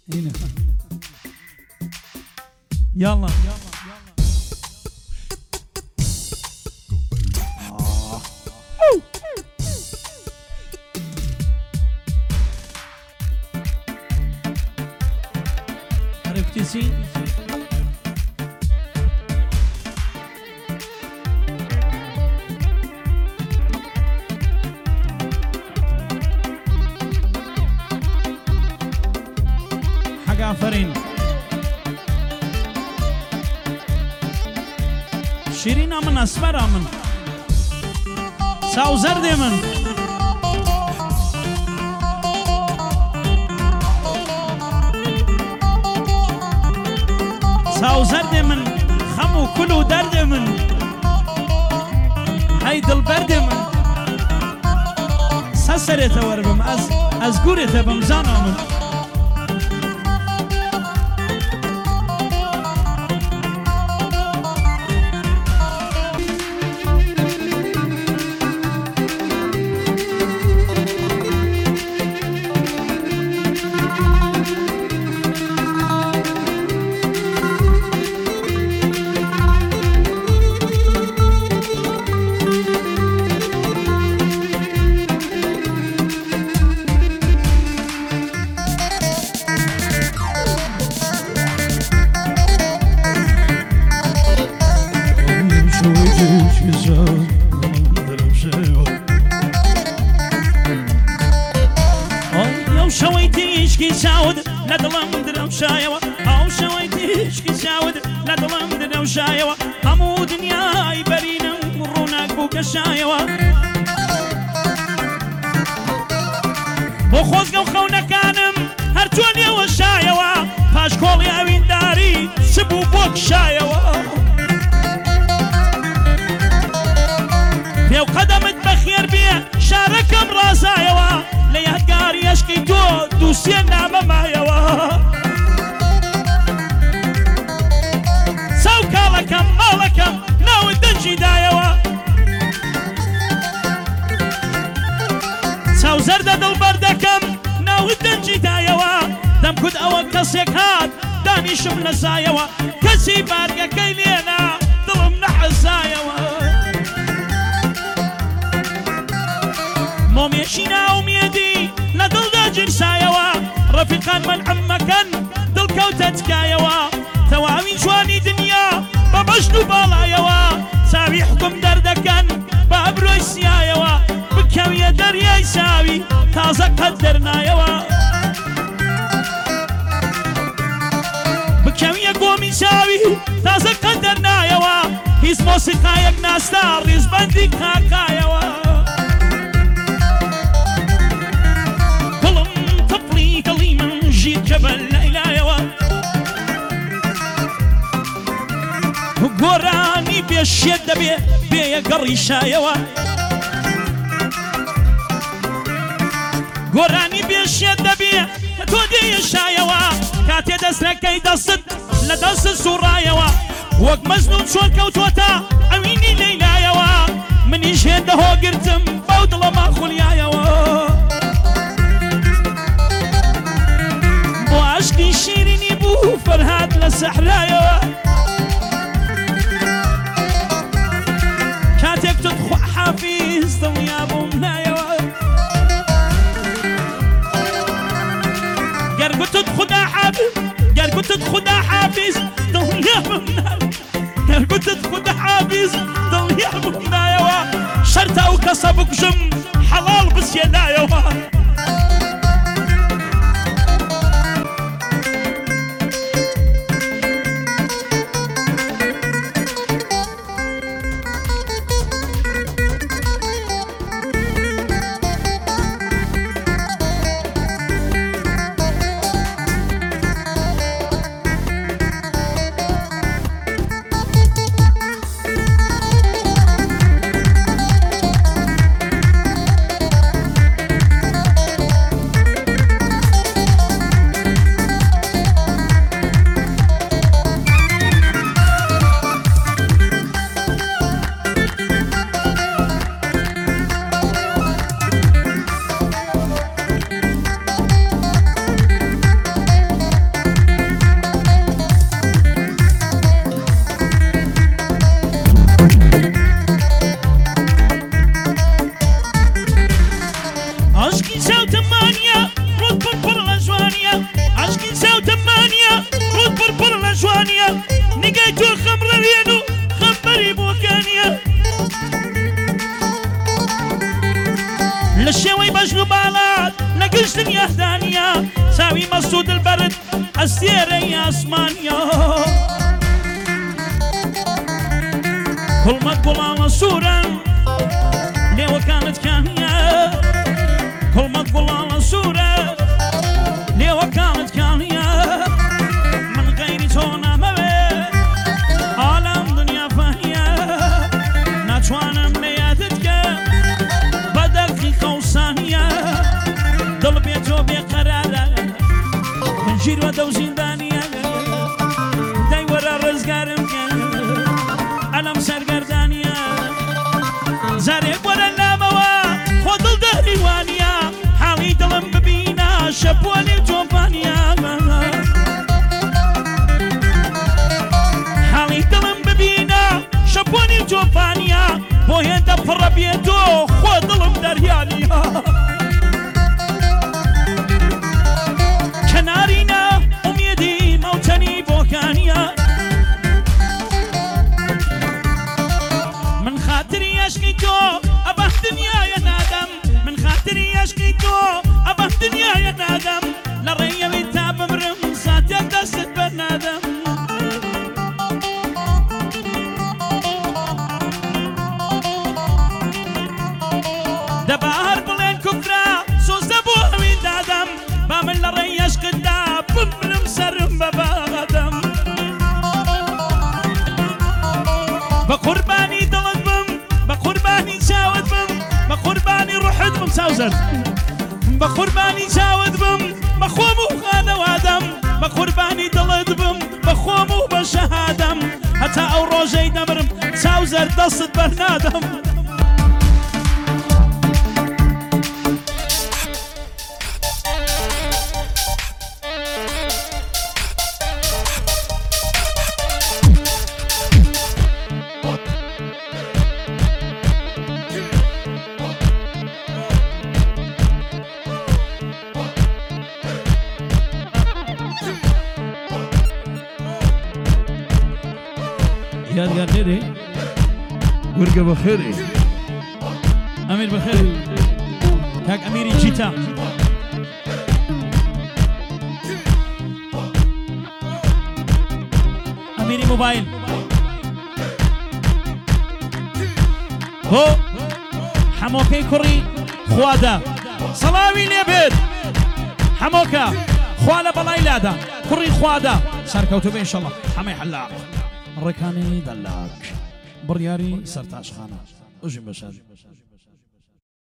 هنا يلا عرفتي آفرین شیرین من اسمر من ساو زرد من ساو زرد من خم و کل و درد من هی دل برد من سسرت وربم از گورت بمزانا من بۆ خۆزگە و خەونەکانم هەرچۆن ئێوە شایەوە پاش کۆڵی ئاوینداری سبوو بۆ کشایەوە پێو قەدەمت بەخێر بێ شارەکەم ڕازایەوە لە یادگاری عەشقی تۆ دووسێ نامەمایەوە ساو کاڵەکەم ماڵەکەم ناوت دەنجی دایەوە ساو زەردە دڵبەردەکەم ناوت دەنجی دایەوە دەمکوت ئەوە کەسێک هات دانیشم لە سایەوە کەسی بارگەکەی لێنا دڵم نەحەزایەوە مۆمێشی ناومێدی لە دڵدا جرسایەوە ڕەفیقان مەلعەمەکەن دڵکەوتە تکایەوە تەواوی جوانی دنیا بە بەشت و باڵایەوە چاوی حکم دەردەکەن بە ئەبرۆی سیایەوە بکەویە دەریای ساوی تازە قەت دەرنایەوە بکەویە گۆمی چاوی تازە قەت دەرنایەوە هیچ مۆسیقایەک ناستا ڕیزبەندی کاکایەوە دڵم تەپڵی دڵی من ژیر جەبەل لەیلایەوە گۆرانی بێشێت دەبێ بێیە گەڕی شایەوە گۆرانی بێشێت دەبێ کە تۆ دێیە شایەوە کاتێ دەستەکەی دەستت لە دەستت سوڕایەوە وەک مەزنون چۆن کەوتوۆتە ئەوینی لەیلایەوە منیش هێندە هۆگرتم بەو دڵەما خولیایەوە بۆ عەشقی شیرینی بوو فەرهاد لە سەحرایەوە کاتێک تۆت خوا حافیز دڵنیا بووم لایەوە گەرگوتت خدا حافظ گەرگوتت خدا حافظ دڵنیا بووم گەرگوتت خدا حافظ دڵنیا بووم لایەوە شەرتە ئەو کەسە بکوژم حەڵاڵ بسێنایەوە دنيا دانية ساوي مسود البرد السيرة يا اسمانيا كل ما تقول منصورا ليه كانت كانية كل ما تقول منصورة ليه كانت كانية من غير تونا ما بي عالم دنيا فانية ناتوانا ميادتك بدقيقة وثانية دل بيتو بقرارة من جير ودو زندانية داي ورا رزقارم ألم سرقردانية زارب ورا اللاموا خودل دهري وانيا حالي دلم ببينا شبوالي جوفانيا حالي دلم ببينا شبوالي جوفانيا بوهن دفر بيتو خودلم دريانيا كنارينا أميدي موتني بوكانيا من خاطري أشكيتو أبه دنيا يا نادم من خاطري أشكيتو أبه دنيا يا نادم لريا بيتاب مرم ساتيا دست بنادم دبار بلين كفرة سوزبو من دادم بامن لريا أشكدا بمرم سرم ببادم بقرباني دلت بم بقرباني شاود بم بقرباني روحت بم ساوزر بقرباني شاود بم بخومو خانة وادم بقرباني دلت بم بخومو بشهادم حتى او روجي دمرم ساوزر دست برنادم يا نيري ورقة بخيري أمير بخيري كاك أميري جيتا أميري موبايل هو حموكي كوري خوادا صلاوي ليبيد حموكا خوالا بلاي لادا كوري خوادا ساركوتو بي إن شاء الله حمي حلاق ڕێکانی دەلاک بڕیاری سەرتاشخانە ئەوژین بەشار